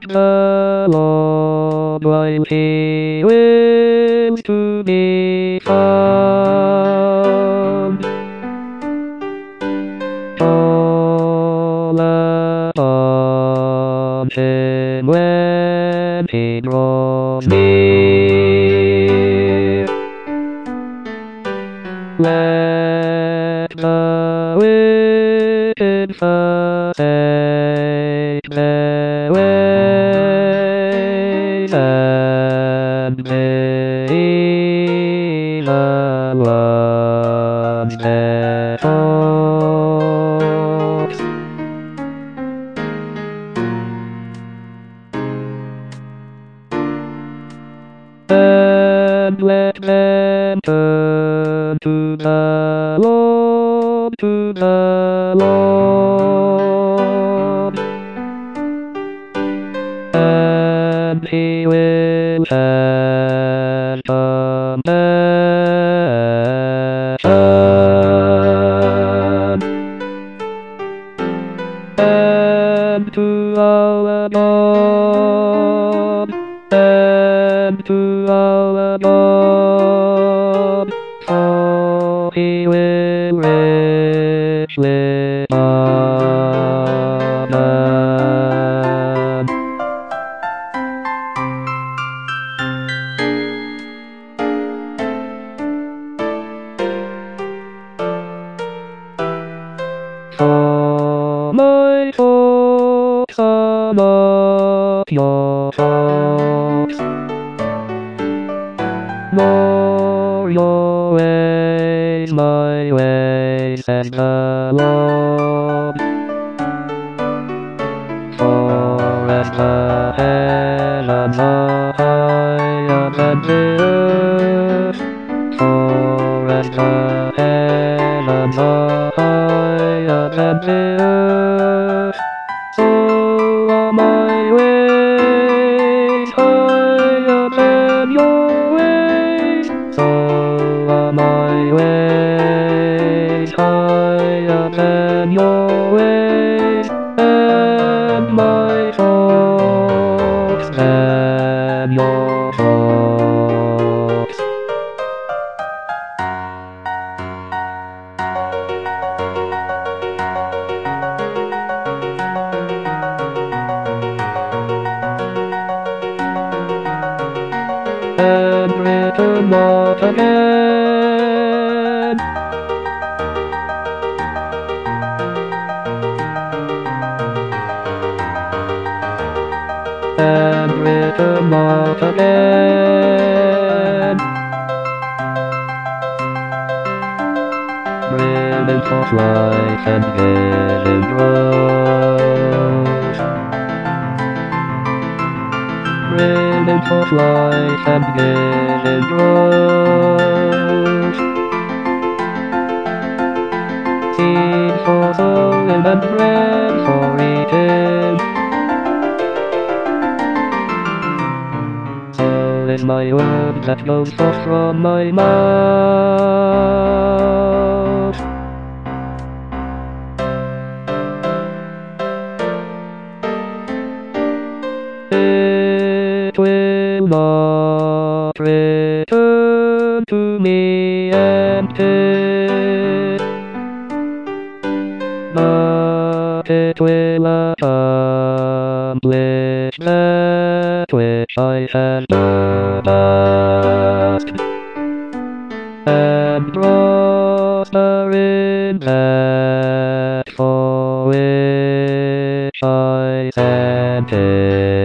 the Lord while he wills to be found. Call upon him when he draws near. Let the wicked forsake their ways, and may the ones their thoughts. And let them turn to the Lord, to the Lord, and he will send compassion. And to our God, and to our God, for he will richly pardon. For my thoughts are not your thoughts, nor your ways my ways, says the Lord. For as the heavens are higher than the earth, for as the heavens are higher than the earth, so are my ways higher than your ways. So are my ways higher than your ways, and my thoughts than your thoughts. And return not again. And return not again. Brilliant of light and hidden rose. Brilliant of light and hidden rose. Seed for sowing and bread for eating. So is my word that goes forth from my mouth. It will not return to me empty, but it will accomplish that which I have purposed, and prosper in that for which I sent it.